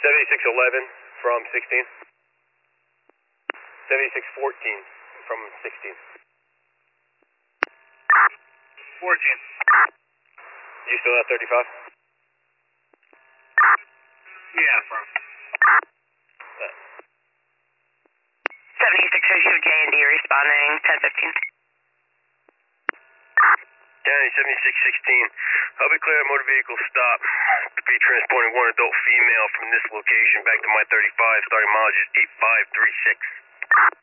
7611 from 16. 7614 from 16. 14. You still at 35? Yeah, from. 7602 J&D responding 1015. Danny, 7616. I'll be clear motor vehicle stop to be transporting one adult female from this location back to my 35, starting mileage is 8536.